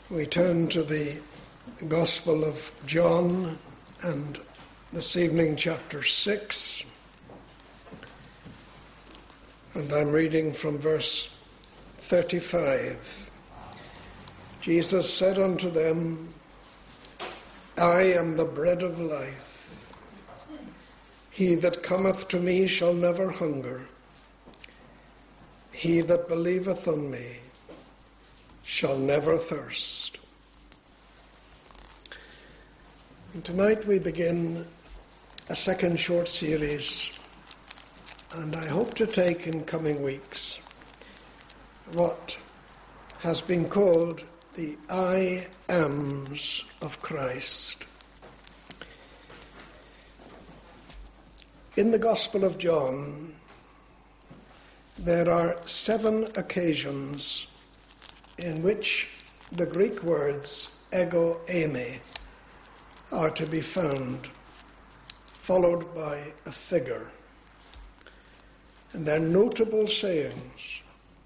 We turn to the Gospel of John, and this evening chapter 6, and I'm reading from verse 35. Jesus said unto them, I am the bread of life. He that cometh to me shall never hunger. He that believeth on me shall never thirst. And tonight we begin a second short series, and I hope to take in coming weeks what has been called the I Ams of Christ. In the Gospel of John, there are 7 occasions in which the Greek words ego eimi are to be found, followed by a figure. And they're notable sayings.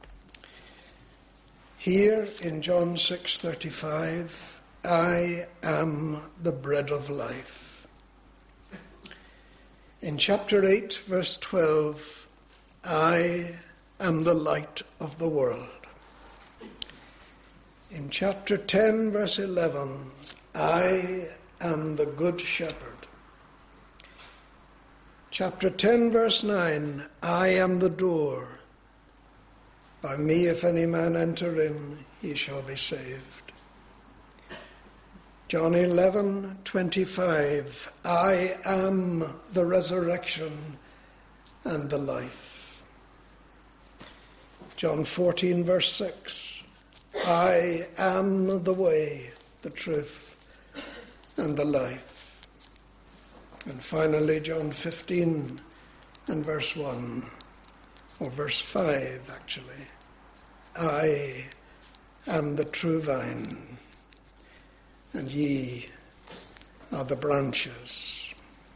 Here in John 6:35, I am the bread of life. In chapter 8, verse 12, I am the light of the world. In chapter 10, verse 11, I am the good shepherd. Chapter 10, verse 9, I am the door. By me, if any man enter in, he shall be saved. John 11:25, I am the resurrection and the life. John 14, verse 6, I am the way, the truth, and the life. And finally, John 15 and verse 1, or verse 5 actually, I am the true vine, and ye are the branches.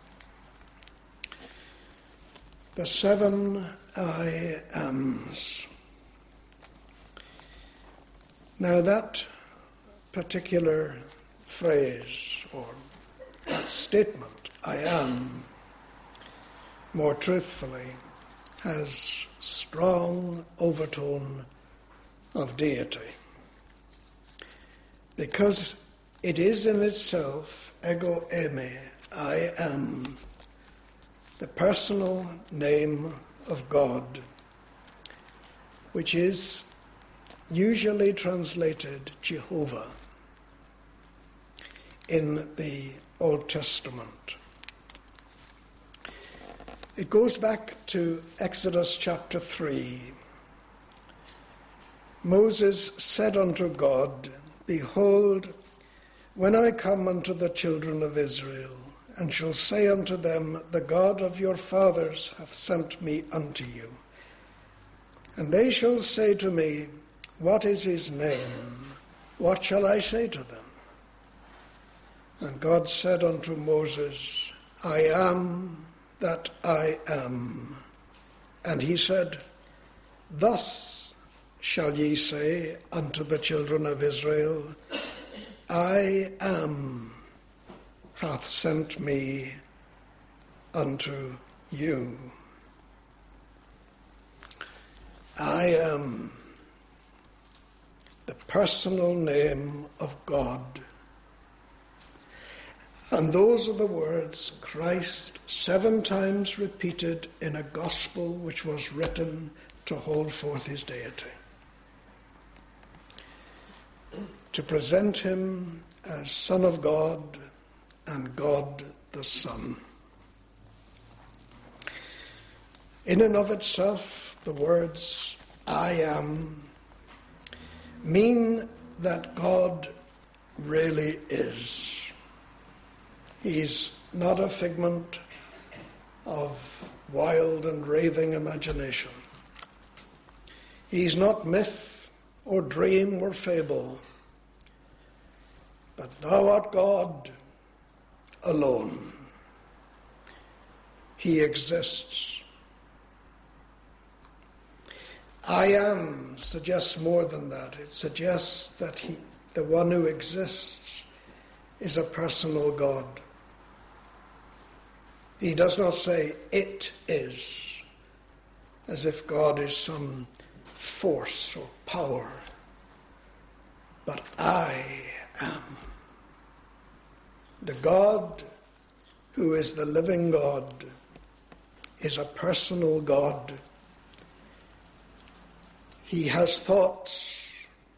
The 7 I Ams. Now that particular phrase, or that statement, I am, more truthfully, has strong overtone of deity, because it is in itself ego eimi, I am, the personal name of God, which is usually translated Jehovah in the Old Testament. It goes back to Exodus chapter 3. Moses said unto God, Behold, when I come unto the children of Israel, and shall say unto them, The God of your fathers hath sent me unto you. And they shall say to me, What is his name? What shall I say to them? And God said unto Moses, I am that I am. And he said, Thus shall ye say unto the children of Israel, I am hath sent me unto you. I am, the personal name of God. And those are the words Christ 7 times repeated in a gospel which was written to hold forth his deity, to present him as Son of God and God the Son. In and of itself, the words I am mean that God really is. He's not a figment of wild and raving imagination. He's not myth or dream or fable, but thou art God alone. He exists. I am suggests more than that. It suggests that the one who exists, is a personal God. He does not say, it is, as if God is some force or power, but I am. The God who is the living God is a personal God. He has thoughts.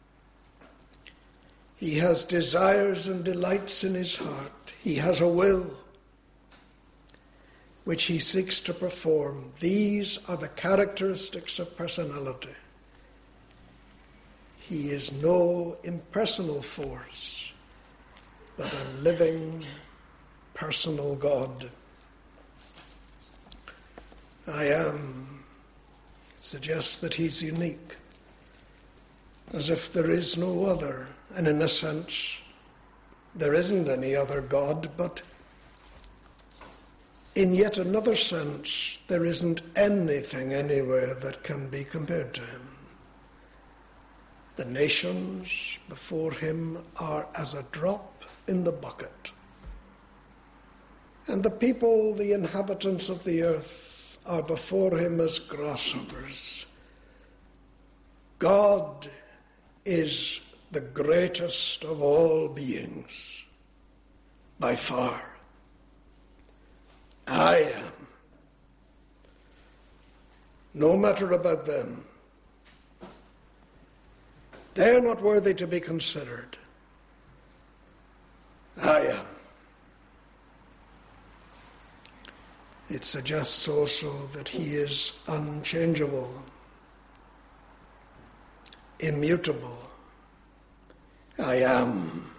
He has desires and delights in his heart. He has a will which he seeks to perform. These are the characteristics of personality. He is no impersonal force, but a living, personal God. I am suggests that he's unique, as if there is no other. And in a sense, there isn't any other God, but in yet another sense, there isn't anything anywhere that can be compared to him. The nations before him are as a drop in the bucket. And the people, the inhabitants of the earth, are before him as grasshoppers. God is the greatest of all beings, by far. I am. No matter about them. They're not worthy to be considered. I am. It suggests also that he is unchangeable, immutable. I am.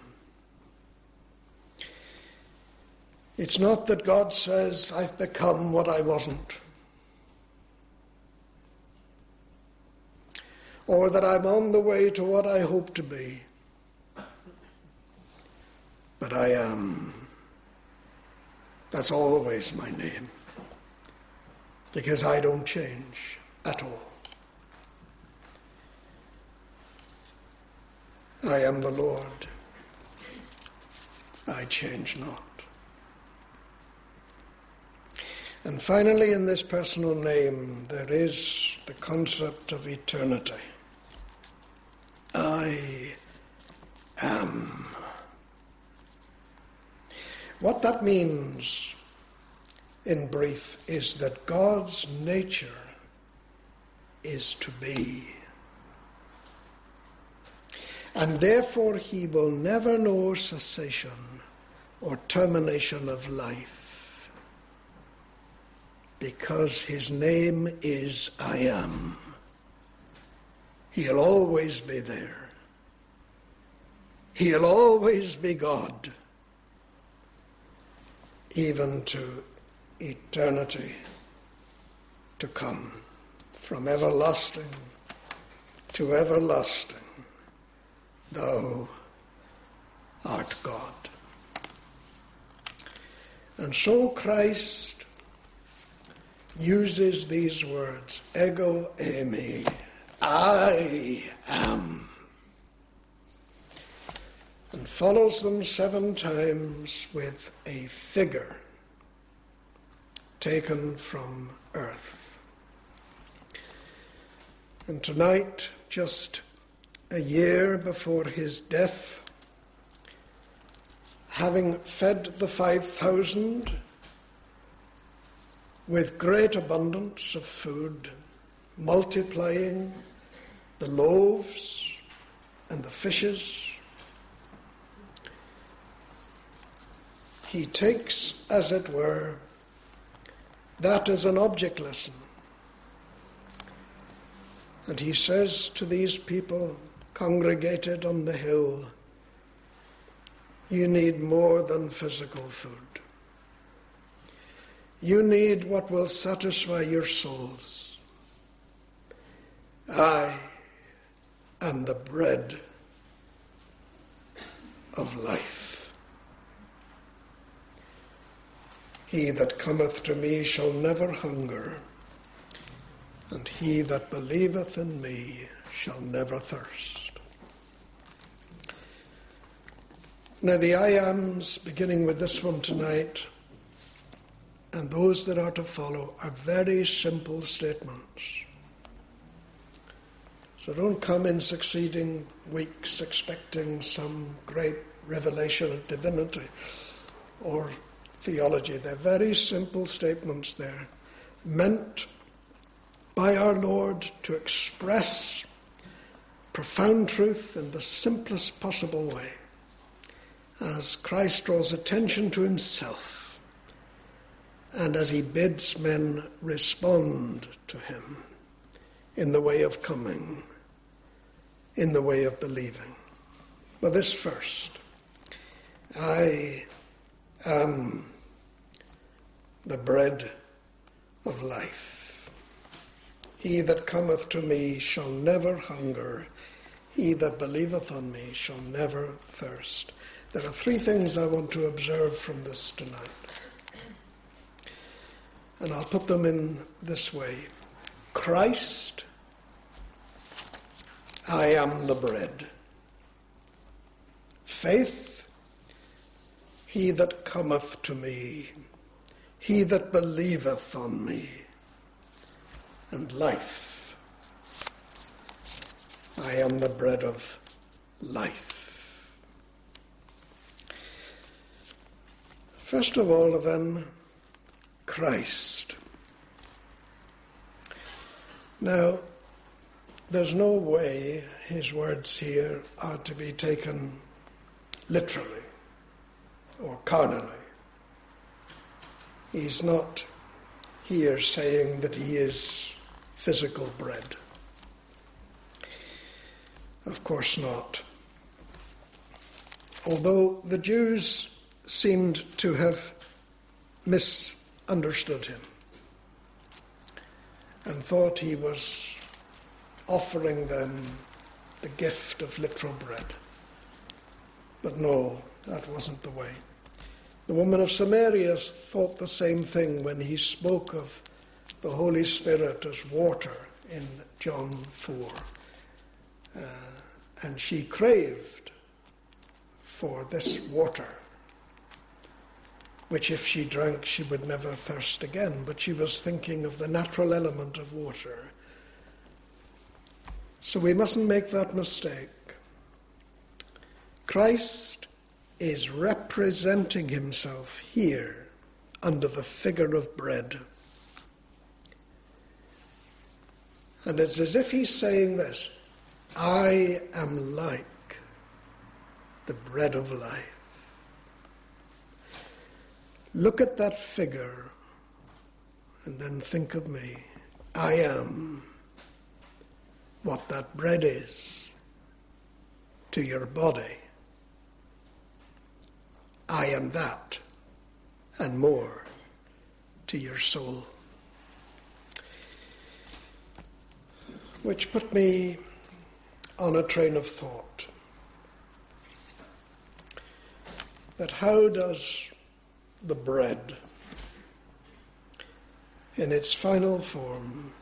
It's not that God says, I've become what I wasn't, or that I'm on the way to what I hope to be, but I am. That's always my name, because I don't change at all. I am the Lord. I change not. And finally, in this personal name, there is the concept of eternity. I am. What that means, in brief, is that God's nature is to be. And therefore he will never know cessation or termination of life, because his name is I am. He'll always be there. He'll always be God, even to eternity to come. From everlasting to everlasting, thou art God. And so Christ uses these words, ego eimi, I am, and follows them 7 times with a figure taken from earth. And tonight, just a year before his death, having fed the 5,000 with great abundance of food, multiplying the loaves and the fishes, he takes, as it were, that as an object lesson. And he says to these people congregated on the hill, you need more than physical food. You need what will satisfy your souls. I am the bread of life. He that cometh to me shall never hunger, and he that believeth in me shall never thirst. Now the I ams, beginning with this one tonight, and those that are to follow, are very simple statements. So don't come in succeeding weeks expecting some great revelation of divinity or theology. They're very simple statements there, meant by our Lord to express profound truth in the simplest possible way, as Christ draws attention to himself and as he bids men respond to him in the way of coming, in the way of believing. But this first, I am the bread of life. He that cometh to me shall never hunger. He that believeth on me shall never thirst. There are three things I want to observe from this tonight. And I'll put them in this way. Christ, I am the bread. Faith, he that cometh to me, he that believeth on me. And life, I am the bread of life. First of all, then, Christ. Now, there's no way his words here are to be taken literally or carnally. He's not here saying that he is physical bread. Of course not. Although the Jews seemed to have misunderstood him and thought he was offering them the gift of literal bread. But no, that wasn't the way. The woman of Samaria thought the same thing when he spoke of the Holy Spirit as water in John 4. And she craved for this water, which if she drank, she would never thirst again. But she was thinking of the natural element of water. So we mustn't make that mistake. Christ is representing himself here under the figure of bread. And it's as if he's saying this, I am like the bread of life. Look at that figure and then think of me. I am what that bread is to your body. I am that and more to your soul. Which put me on a train of thought. That how does the bread in its final form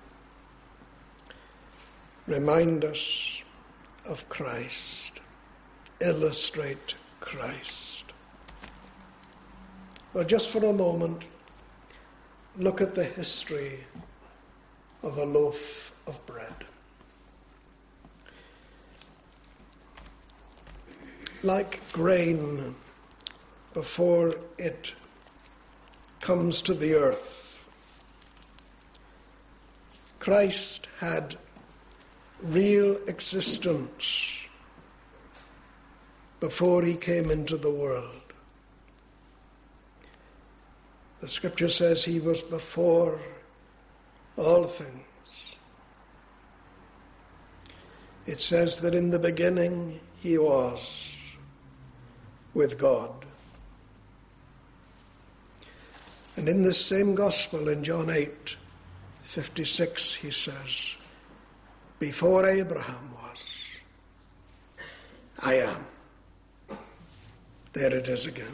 remind us of Christ, illustrate Christ? Well, just for a moment, look at the history of a loaf of bread. Like grain before it comes to the earth, Christ had real existence before he came into the world. The scripture says he was before all things. It says that in the beginning he was with God. And in this same gospel in John 8:56 he says, before Abraham was, I am. There it is again.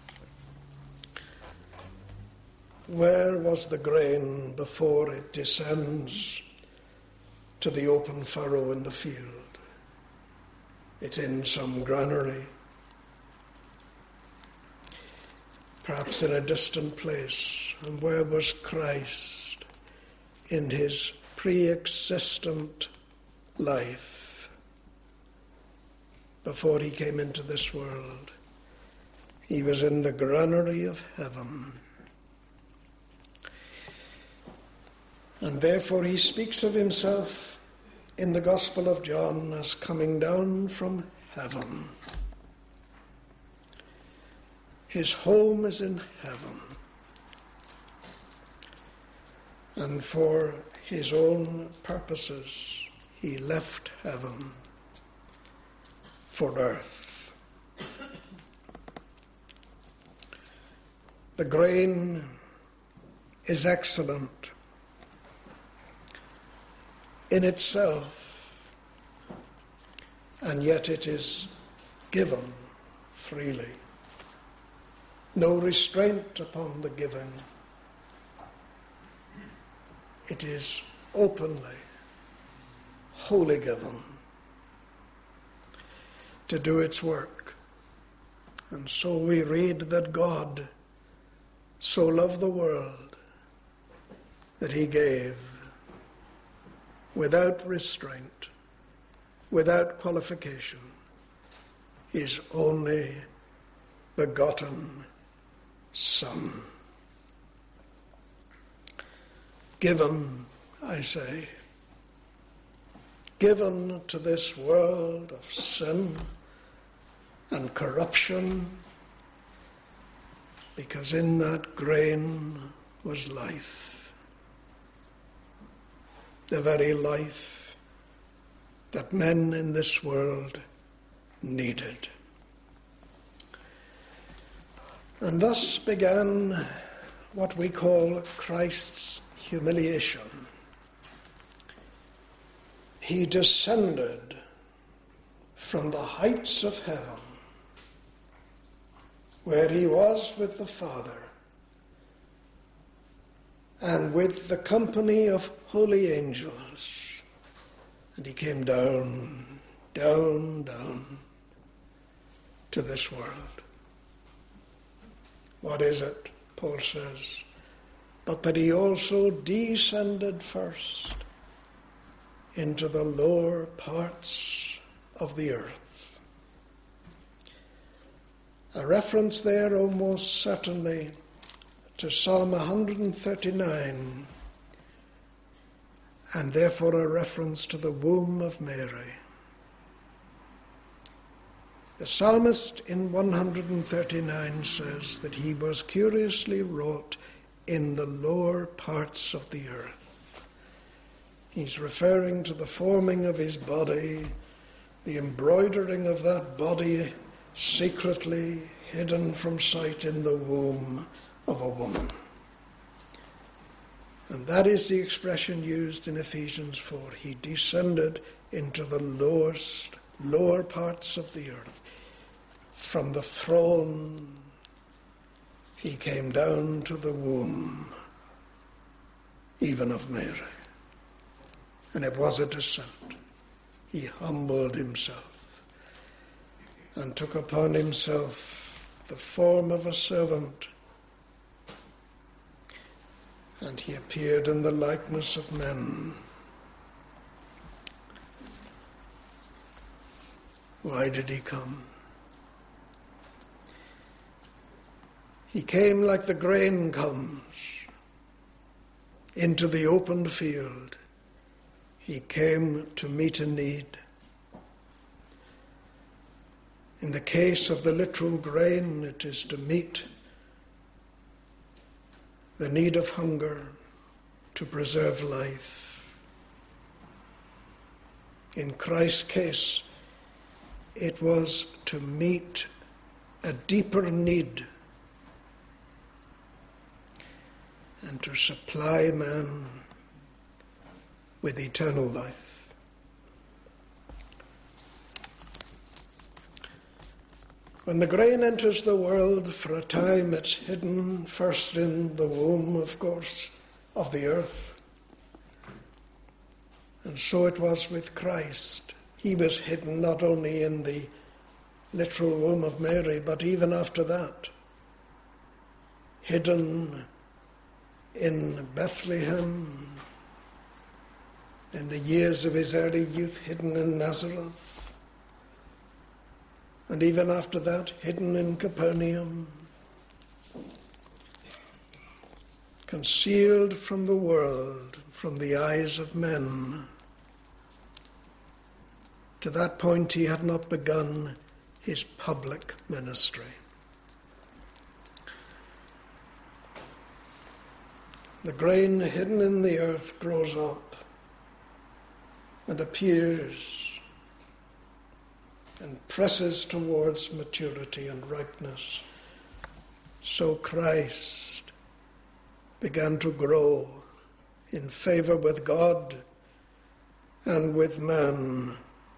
Where was the grain before it descends to the open furrow in the field? It's in some granary. perhaps in a distant place. And where was Christ in his pre-existent life before he came into this world? He was in the granary of heaven. And therefore he speaks of himself in the Gospel of John as coming down from heaven. His home is in heaven. And for his own purposes, he left heaven for earth. The grain is excellent in itself, and yet it is given freely. No restraint upon the giving. It is openly, wholly given to do its work. And so we read that God so loved the world that he gave without restraint, without qualification, his only begotten Son. Given, I say, given to this world of sin and corruption, because in that grain was life, the very life that men in this world needed. And thus began what we call Christ's humiliation. He descended from the heights of heaven, where he was with the Father, and with the company of holy angels, and he came down, down, down to this world. What is it, Paul says, but that he also descended first into the lower parts of the earth. A reference there almost certainly to Psalm 139, and therefore a reference to the womb of Mary. The psalmist in 139 says that he was curiously wrought in the lower parts of the earth. He's referring to the forming of his body, the embroidering of that body secretly hidden from sight in the womb of a woman. And that is the expression used in Ephesians 4. He descended into the lower parts of the earth. From the throne, he came down to the womb, even of Mary. And it was a descent. He humbled himself and took upon himself the form of a servant. And he appeared in the likeness of men. Why did he come? He came like the grain comes into the open field. He came to meet a need. In the case of the literal grain, it is to meet the need of hunger, to preserve life. In Christ's case, it was to meet a deeper need and to supply man with eternal life. When the grain enters the world, for a time it's hidden first in the womb, of course, of the earth. And so it was with Christ. He was hidden not only in the literal womb of Mary, but even after that, hidden in Bethlehem, in the years of his early youth, hidden in Nazareth, and even after that, hidden in Capernaum, concealed from the world, from the eyes of men. To that point, he had not begun his public ministry. The grain hidden in the earth grows up and appears and presses towards maturity and ripeness. So Christ began to grow in favor with God and with man,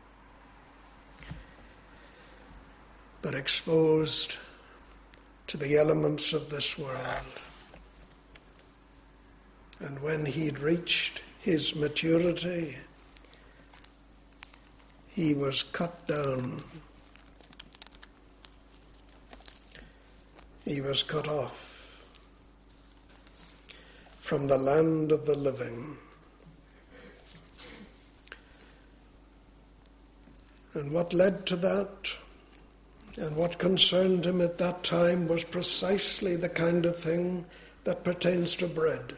but exposed to the elements of this world. And when he'd reached his maturity, he was cut down. He was cut off from the land of the living. And what led to that, and what concerned him at that time, was precisely the kind of thing that pertains to bread.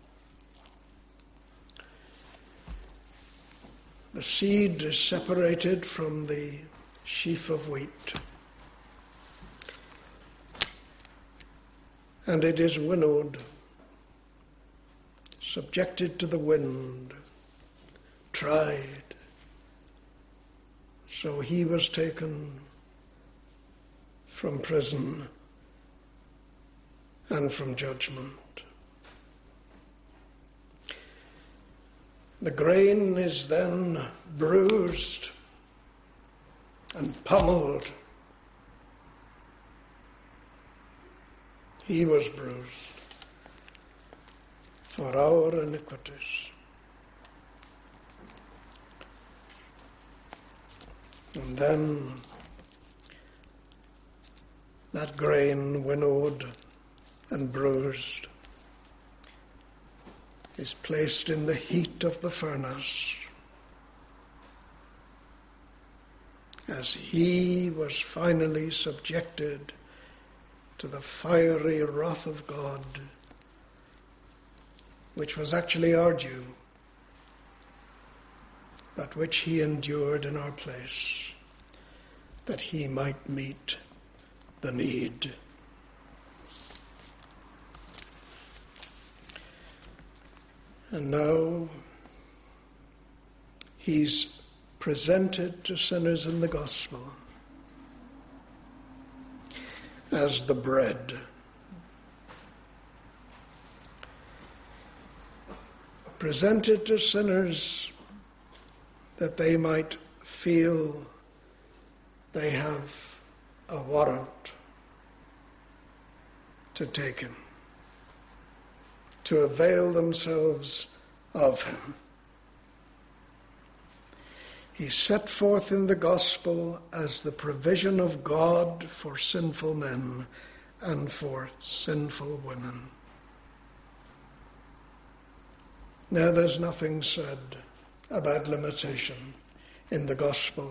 The seed is separated from the sheaf of wheat, and it is winnowed, subjected to the wind, tried. So he was taken from prison and from judgment. The grain is then bruised and pummeled. He was bruised for our iniquities. And then that grain, winnowed and bruised, is placed in the heat of the furnace, as he was finally subjected to the fiery wrath of God, which was actually our due, but which he endured in our place, that he might meet the need. And now he's presented to sinners in the gospel as the bread. Presented to sinners that they might feel they have a warrant to take him, to avail themselves of him. He's set forth in the gospel as the provision of God for sinful men and for sinful women. Now, there's nothing said about limitation in the gospel.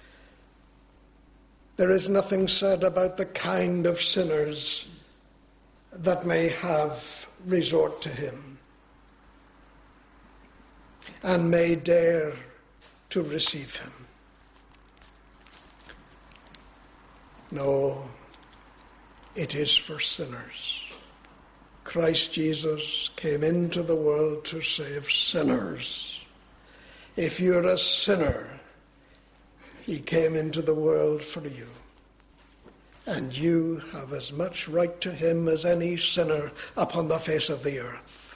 There is nothing said about the kind of sinners that may have resort to him and may dare to receive him. No, it is for sinners. Christ Jesus came into the world to save sinners. If you're a sinner, he came into the world for you. And you have as much right to him as any sinner upon the face of the earth.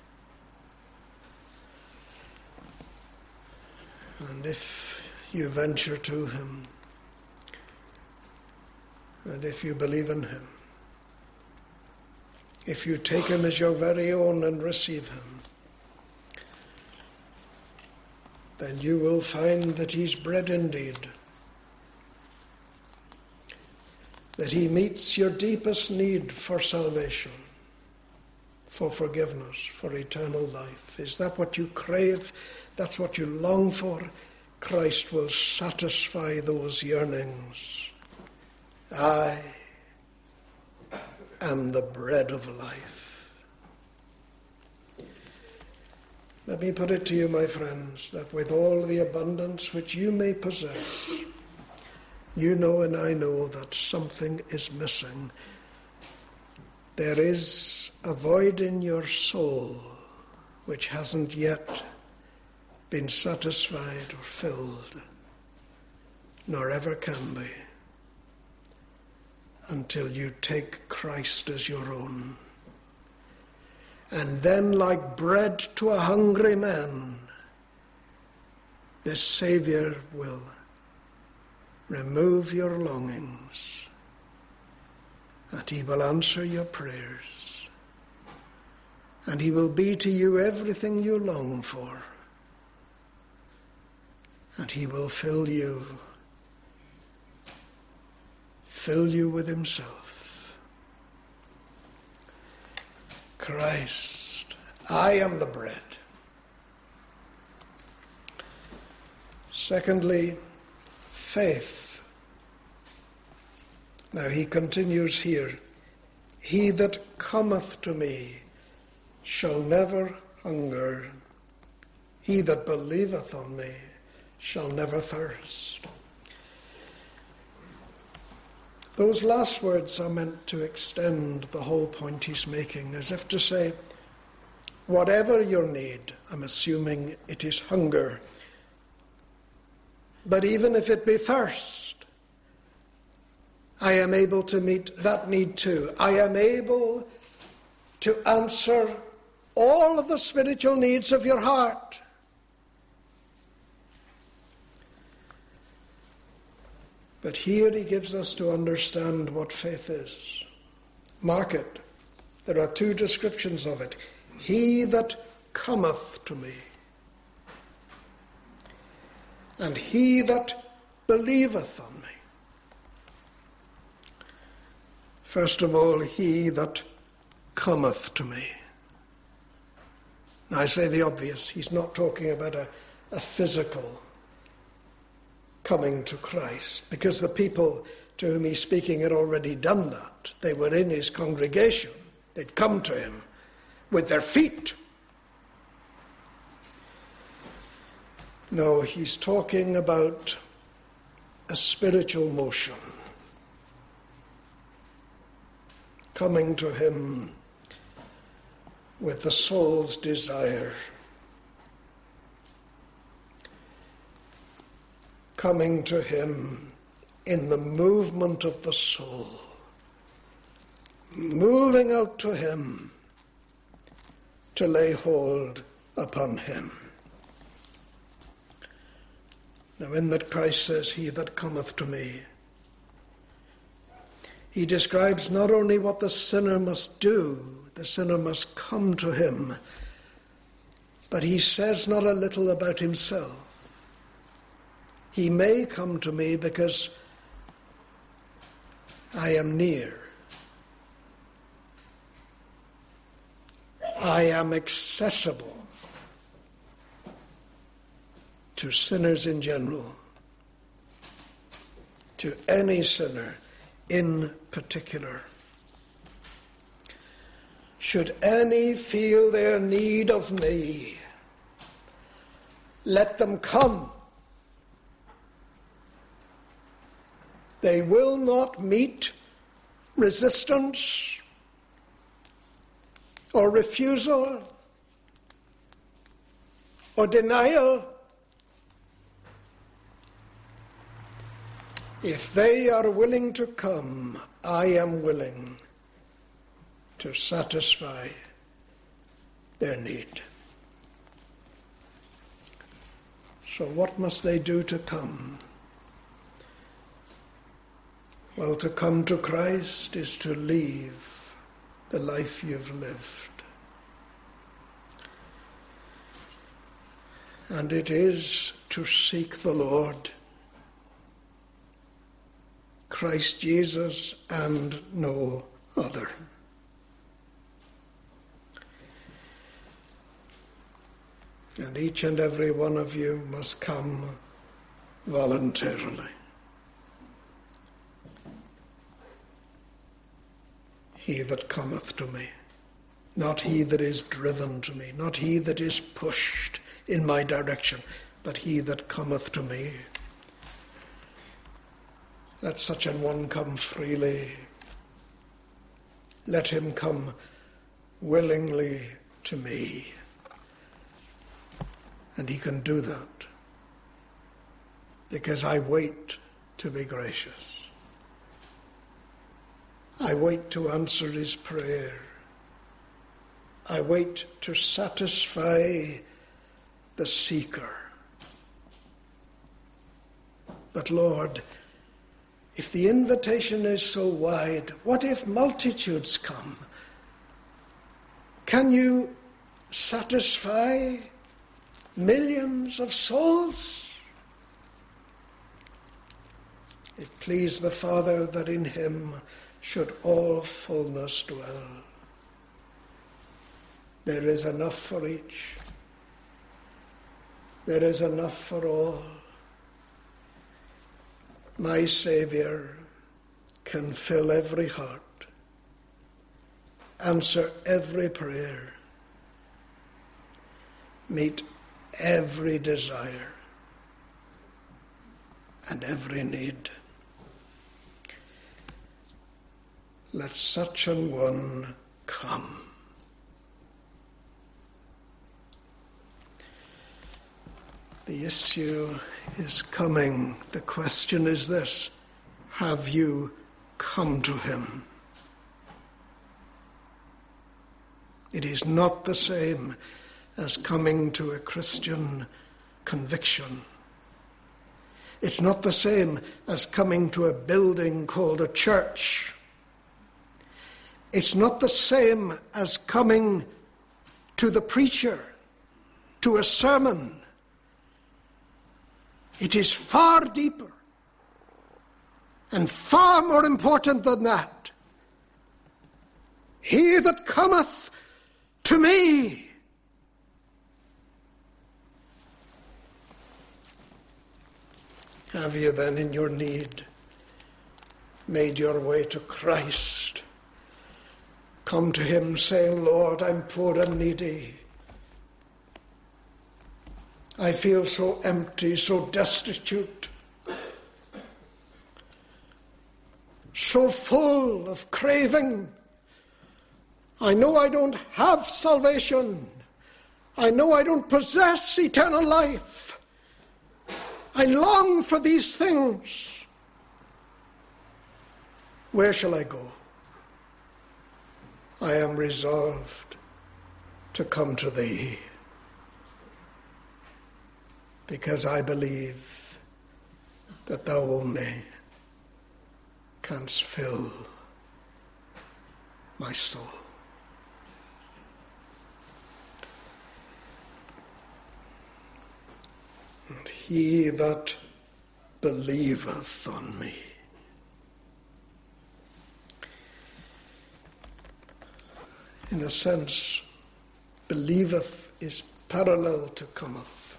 And if you venture to him, and if you believe in him, if you take him as your very own and receive him, then you will find that he's bread indeed, that he meets your deepest need for salvation, for forgiveness, for eternal life? Is that what you crave? That's what you long for? Christ will satisfy those yearnings. I am the bread of life. Let me put it to you, my friends, that with all the abundance which you may possess, you know and I know that something is missing. There is a void in your soul which hasn't yet been satisfied or filled, nor ever can be, until you take Christ as your own. And then, like bread to a hungry man, this Saviour will remove your longings, and he will answer your prayers, and he will be to you everything you long for, and he will fill you with himself. Christ, I am the bread. Secondly, faith. Now he continues here, he that cometh to me shall never hunger. He that believeth on me shall never thirst. Those last words are meant to extend the whole point he's making, as if to say, whatever your need, I'm assuming it is hunger, but even if it be thirst, I am able to meet that need too. I am able to answer all of the spiritual needs of your heart. But here he gives us to understand what faith is. Mark it. There are two descriptions of it. He that cometh to me, and he that believeth on me. First of all, he that cometh to me. Now I say the obvious. He's not talking about a physical coming to Christ, because the people to whom he's speaking had already done that. They were in his congregation. They'd come to him with their feet. No, he's talking about a spiritual motion. Coming to him with the soul's desire. Coming to him in the movement of the soul. Moving out to him to lay hold upon him. Now in that Christ says, he that cometh to me, he describes not only what the sinner must do, the sinner must come to him, but he says not a little about himself. He may come to me because I am near. I am accessible to sinners in general, to any sinner in particular. Should any feel their need of me, let them come. They will not meet resistance or refusal or denial if they are willing to come. I am willing to satisfy their need. So what must they do to come? Well, to come to Christ is to leave the life you've lived. And it is to seek the Lord, Christ Jesus, and no other. And each and every one of you must come voluntarily. He that cometh to me, not he that is driven to me, not he that is pushed in my direction, but he that cometh to me. Let such an one come freely. Let him come willingly to me. And he can do that because I wait to be gracious. I wait to answer his prayer. I wait to satisfy the seeker. But Lord, if the invitation is so wide, what if multitudes come? Can you satisfy millions of souls? It pleased the Father that in him should all fullness dwell. There is enough for each. There is enough for all. My Saviour can fill every heart, answer every prayer, meet every desire and every need. Let such an one come. The issue is coming. The question is this: have you come to him? It is not the same as coming to a Christian conviction. It's not the same as coming to a building called a church. It's not the same as coming to the preacher, to a sermon. It is far deeper and far more important than that. He that cometh to me. Have you then in your need made your way to Christ? Come to him saying, Lord, I'm poor and needy. I feel so empty, so destitute, so full of craving. I know I don't have salvation. I know I don't possess eternal life. I long for these things. Where shall I go? I am resolved to come to thee, because I believe that thou only canst fill my soul. And he that believeth on me. In a sense, believeth is parallel to cometh.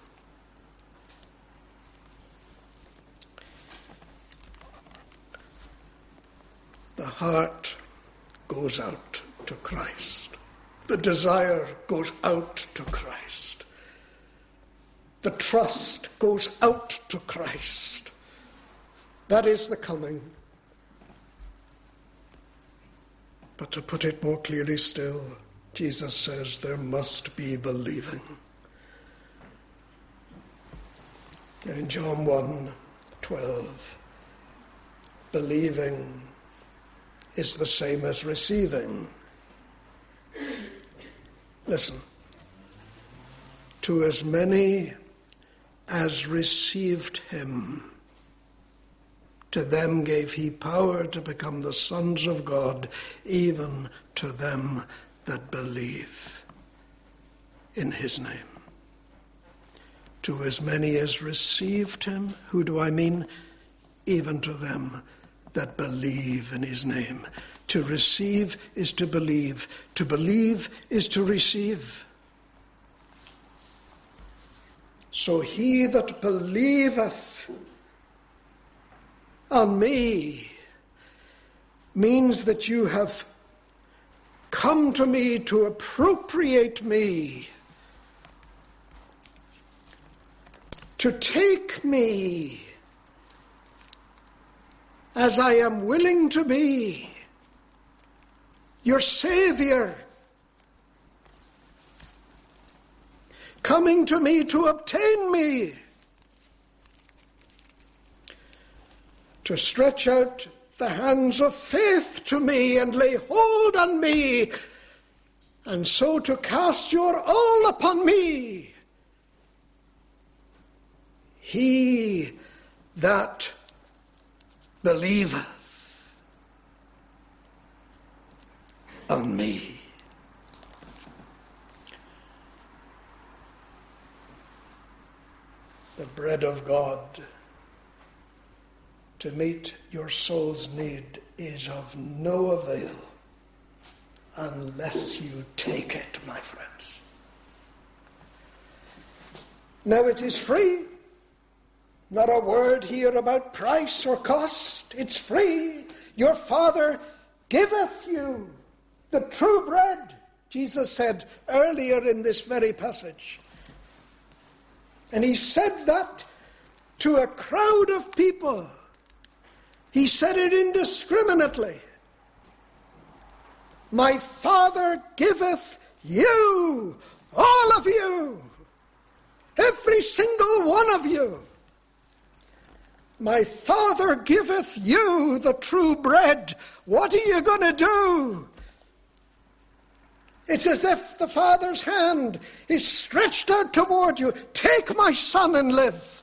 The heart goes out to Christ. The desire goes out to Christ. The trust goes out to Christ. That is the coming. But to put it more clearly still, Jesus says there must be believing. In John 1:12, believing is the same as receiving. Listen. To as many as received him, to them gave he power to become the sons of God, even to them that believe in his name. To as many as received him, who do I mean? Even to them that believe in his name. To receive is to believe. To believe is to receive. So he that believeth on me means that you have come to me to appropriate me, to take me as I am willing to be, your Saviour, coming to me to obtain me, to stretch out the hands of faith to me and lay hold on me, and so to cast your all upon me. He that believeth on me. The bread of God to meet your soul's need is of no avail unless you take it, my friends. Now it is free. Not a word here about price or cost. It's free. Your Father giveth you the true bread, Jesus said earlier in this very passage. And he said that to a crowd of people. He said it indiscriminately. My Father giveth you, all of you, every single one of you. My Father giveth you the true bread. What are you going to do? It's as if the Father's hand is stretched out toward you. Take my son and live.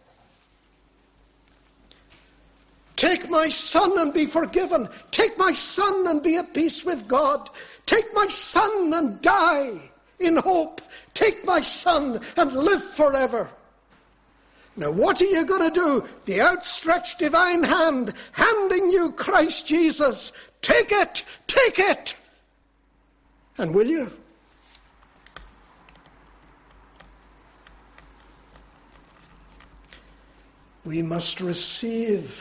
Take my son and be forgiven. Take my son and be at peace with God. Take my son and die in hope. Take my son and live forever. Now what are you going to do? The outstretched divine hand handing you Christ Jesus. Take it, take it. And will you? We must receive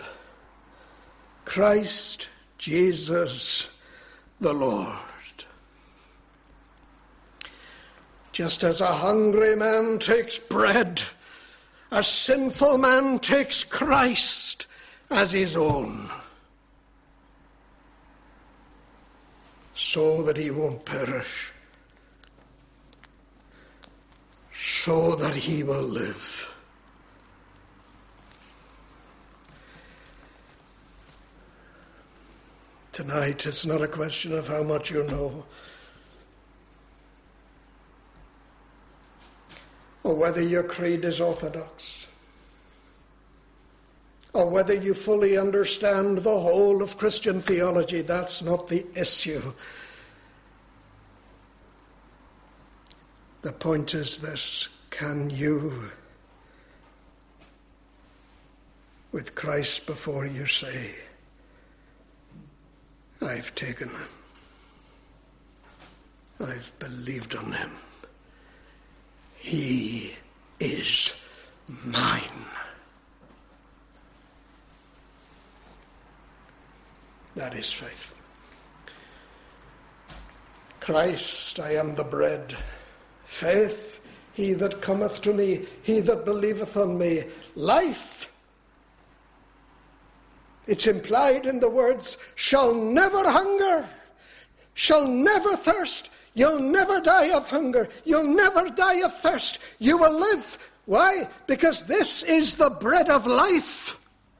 Christ Jesus the Lord. Just as a hungry man takes bread, a sinful man takes Christ as his own, so that he won't perish, so that he will live. Tonight, it's not a question of how much you know, or whether your creed is orthodox, or whether you fully understand the whole of Christian theology. That's not the issue. The point is this: can you, with Christ before you, say, I've taken him, I've believed on him, he is mine. That is faith. Christ, I am the bread. Faith, he that cometh to me, he that believeth on me. Life, it's implied in the words, shall never hunger, shall never thirst. You'll never die of hunger. You'll never die of thirst. You will live. Why? Because this is the bread of life.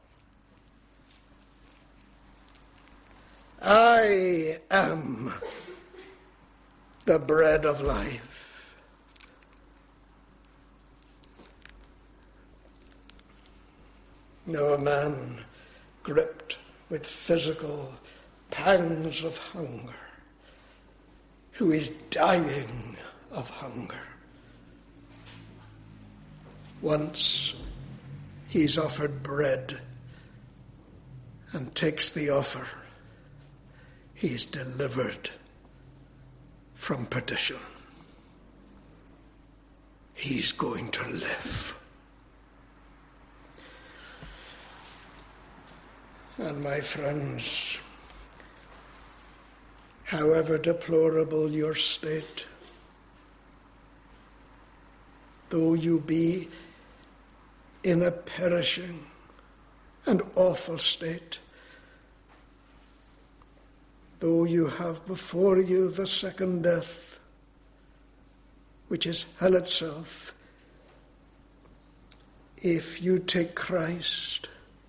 I am the bread of life. Now a man gripped with physical pangs of hunger, who is dying of hunger. Once he's offered bread and takes the offer, he's delivered from perdition. He's going to live. And my friends, however deplorable your state, though you be in a perishing and awful state, though you have before you the second death, which is hell itself, if you take Christ,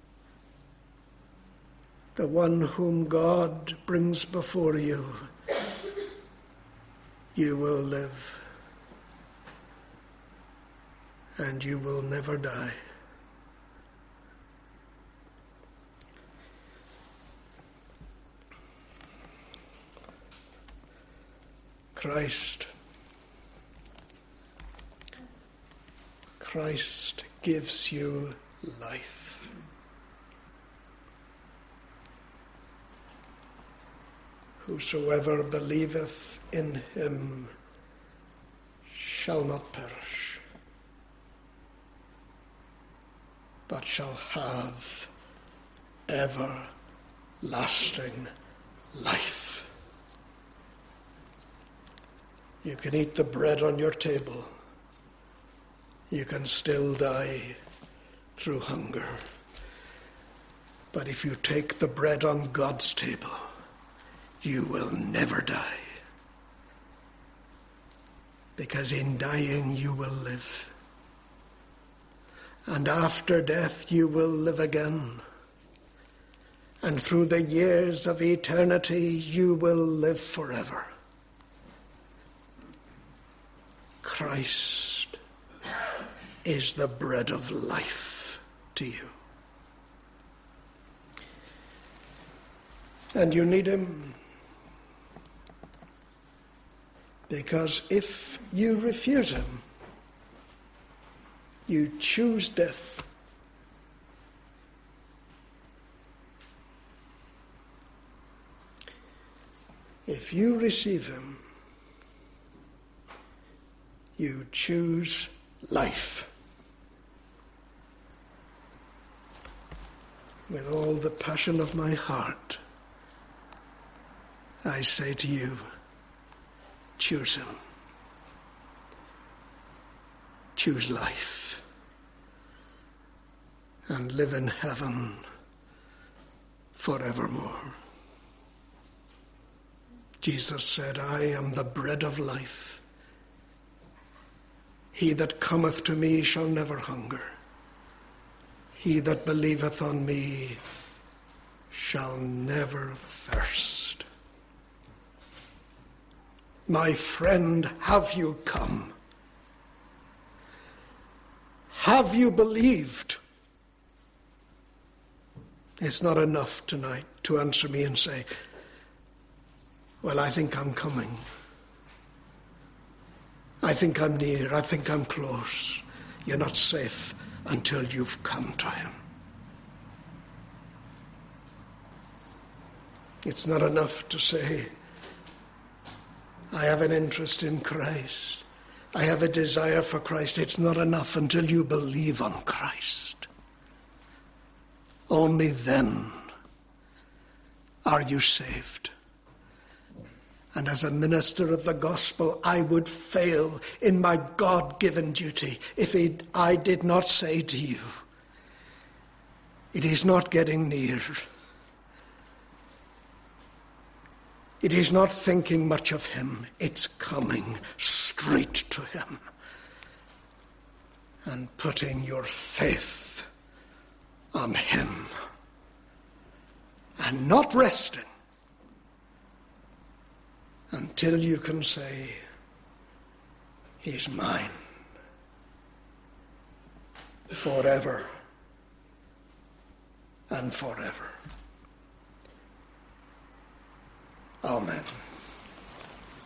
the one whom God brings before you, you will live, and you will never die. Christ gives you life. Whosoever believeth in him shall not perish, but shall have everlasting life. You can eat the bread on your table. You can still die through hunger. But if you take the bread on God's table, you will never die. Because in dying you will live. And after death you will live again. And through the years of eternity you will live forever. Christ is the bread of life to you. And you need him. Because if you refuse him, you choose death. If you receive him, you choose life. With all the passion of my heart, I say to you, choose him. Choose life. And live in heaven forevermore. Jesus said, I am the bread of life. He that cometh to me shall never hunger. He that believeth on me shall never thirst. My friend, have you come? Have you believed? It's not enough tonight to answer me and say, well, I think I'm coming. I think I'm near. I think I'm close. You're not safe until you've come to him. It's not enough to say, I have an interest in Christ. I have a desire for Christ. It's not enough until you believe on Christ. Only then are you saved. And as a minister of the gospel, I would fail in my God-given duty if I did not say to you, it is not getting near. It is not thinking much of him. It's coming straight to him and putting your faith on him and not resting until you can say, he's mine forever and forever. Amen.